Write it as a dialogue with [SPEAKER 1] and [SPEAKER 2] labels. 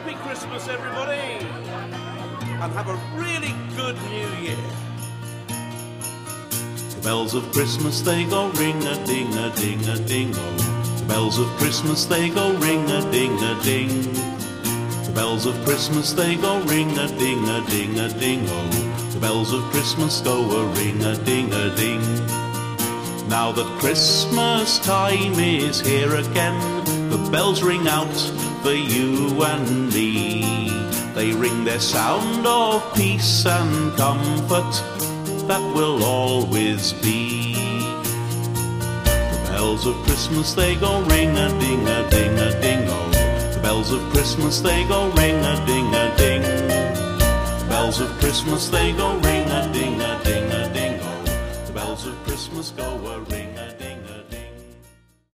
[SPEAKER 1] Happy Christmas, everybody, and have a really good New Year.
[SPEAKER 2] The bells of Christmas, they go ring-a-ding-a-ding-a-ding-o. The bells of Christmas, they go ring-a-ding-a-ding. The bells of Christmas, they go ring-a-ding-a-ding-a-ding-o. The bells of Christmas go a-ring-a-ding-a-ding. Now that Christmas time is here again, the bells ring out for you and me. They ring their sound of peace and comfort that will always be. The bells of Christmas, they go ring-a-ding-a-ding-a-ding-o. The bells of Christmas, they go ring-a-ding-a-ding. The bells of Christmas, they go ring-a-ding-a-ding-a-ding-o. The bells of Christmas go a